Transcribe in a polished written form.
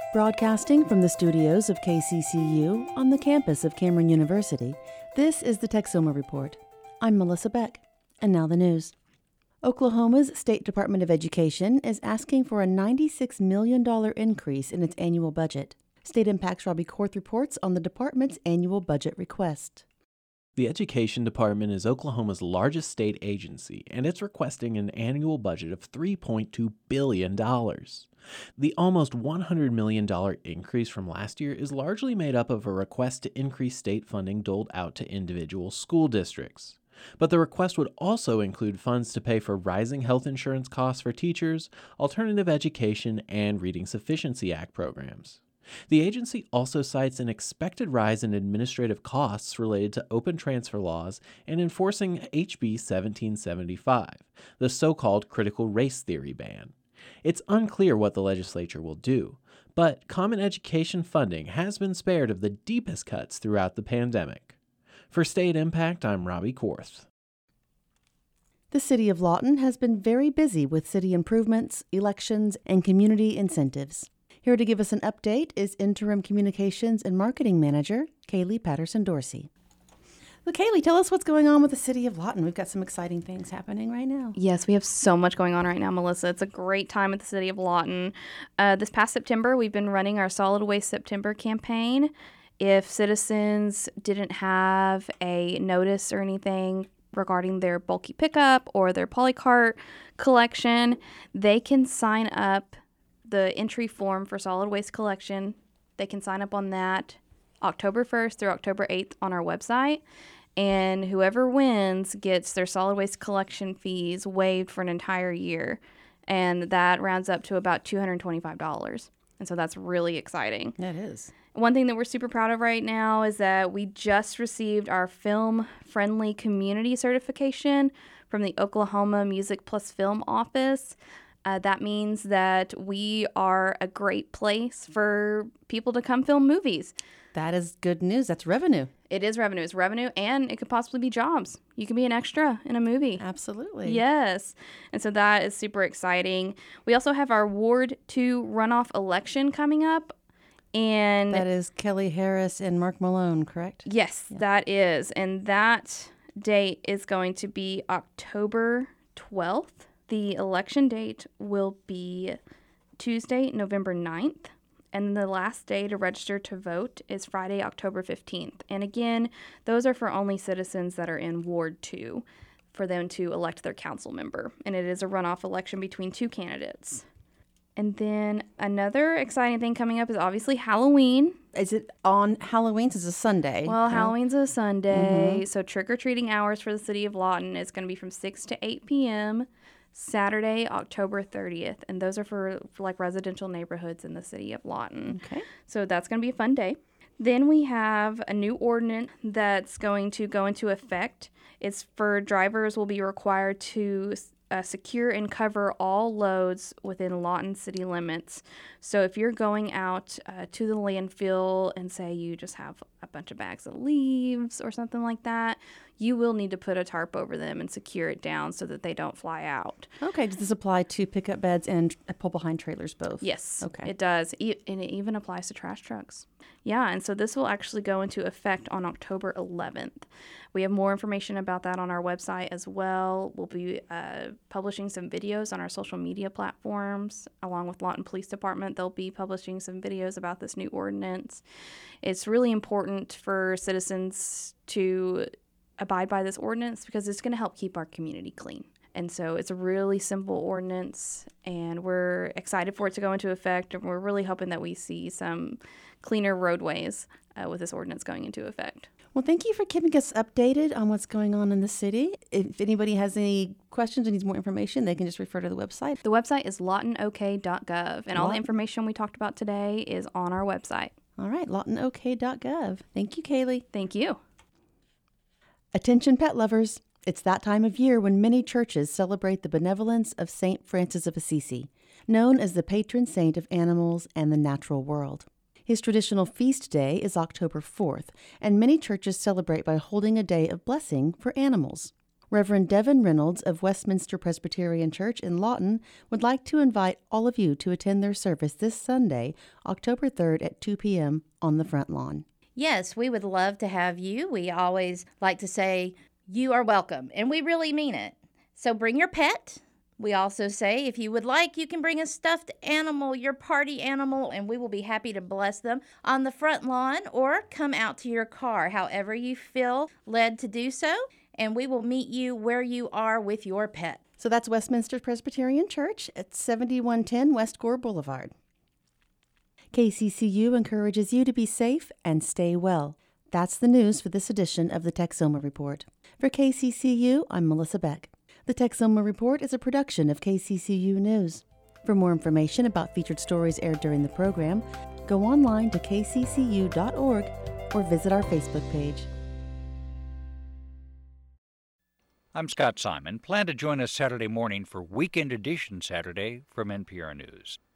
Broadcasting from the studios of KCCU on the campus of Cameron University, this is the Texoma Report. I'm Melissa Beck, and now the news. Oklahoma's State Department of Education is asking for a $96 million increase in its annual budget. State Impact's Robbie Korth reports on the department's annual budget request. The Education Department is Oklahoma's largest state agency, and it's requesting an annual budget of $3.2 billion. The almost $100 million increase from last year is largely made up of a request to increase state funding doled out to individual school districts. But the request would also include funds to pay for rising health insurance costs for teachers, alternative education, and Reading Sufficiency Act programs. The agency also cites an expected rise in administrative costs related to open transfer laws and enforcing HB 1775, the so-called critical race theory ban. It's unclear what the legislature will do, but common education funding has been spared of the deepest cuts throughout the pandemic. For State Impact, I'm Robbie Korth. The City of Lawton has been very busy with city improvements, elections, and community incentives. Here to give us an update is Interim Communications and Marketing Manager, Kaylee Patterson-Dorsey. Well, Kaylee, tell us what's going on with the City of Lawton. We've got some exciting things happening right now. Yes, we have so much going on right now, Melissa. It's a great time at the City of Lawton. This past September, we've been running our Solid Waste September campaign. If citizens didn't have a notice or anything regarding their bulky pickup or their polycart collection, they can sign up the entry form for solid waste collection. They can sign up on that October 1st through October 8th on our website. And whoever wins gets their solid waste collection fees waived for an entire year. And that rounds up to about $225. And so that's really exciting. That is. One thing that we're super proud of right now is that we just received our film-friendly community certification from the Oklahoma Music Plus Film Office. That means that we are a great place for people to come film movies. That is good news. That's revenue. It is revenue. It's revenue, and it could possibly be jobs. You can be an extra in a movie. Absolutely. Yes. And so that is super exciting. We also have our Ward 2 runoff election coming up. And that is Kelly Harris and Mark Malone, correct? Yes, yeah. That is. And that date is going to be October 12th. The election date will be Tuesday, November 9th, and the last day to register to vote is Friday, October 15th. And again, those are for only citizens that are in Ward 2 for them to elect their council member. And it is a runoff election between two candidates. And then another exciting thing coming up is obviously Halloween. Is it on Halloween? It's a Sunday. Well, Halloween's a Sunday. So trick-or-treating hours for the City of Lawton is going to be from 6 to 8 p.m., Saturday, October 30th, and those are for like residential neighborhoods in the City of Lawton. Okay. So that's going to be a fun day. Then we have a new ordinance that's going to go into effect. It's for drivers will be required to secure and cover all loads within Lawton city limits. So if you're going out to the landfill and say you just have a bunch of bags of leaves or something like that, you will need to put a tarp over them and secure it down so that they don't fly out. Okay. Does this apply to pickup beds and pull-behind trailers both? Yes. Okay. It does. And it even applies to trash trucks. Yeah, and so this will actually go into effect on October 11th. We have more information about that on our website as well. We'll be publishing some videos on our social media platforms. Along with Lawton Police Department, they'll be publishing some videos about this new ordinance. It's really important for citizens to abide by this ordinance because it's going to help keep our community clean. And so it's a really simple ordinance, and we're excited for it to go into effect, and we're really hoping that we see some cleaner roadways with this ordinance going into effect. Well, thank you for keeping us updated on what's going on in the city. If anybody has any questions or needs more information, they can just refer to the website. The website is lawtonok.gov, and all the information we talked about today is on our website. All right, lawtonok.gov. Thank you, Kaylee. Thank you. Attention pet lovers. It's that time of year when many churches celebrate the benevolence of St. Francis of Assisi, known as the patron saint of animals and the natural world. His traditional feast day is October 4th, and many churches celebrate by holding a day of blessing for animals. Reverend Devin Reynolds of Westminster Presbyterian Church in Lawton would like to invite all of you to attend their service this Sunday, October 3rd at 2 p.m. on the front lawn. Yes, we would love to have you. We always like to say, you are welcome, and we really mean it. So bring your pet. We also say, if you would like, you can bring a stuffed animal, your party animal, and we will be happy to bless them on the front lawn or come out to your car, however you feel led to do so, and we will meet you where you are with your pet. So that's Westminster Presbyterian Church at 7110 West Gore Boulevard. KCCU encourages you to be safe and stay well. That's the news for this edition of the Texoma Report. For KCCU, I'm Melissa Beck. The Texoma Report is a production of KCCU News. For more information about featured stories aired during the program, go online to kccu.org or visit our Facebook page. I'm Scott Simon. Plan to join us Saturday morning for Weekend Edition Saturday from NPR News.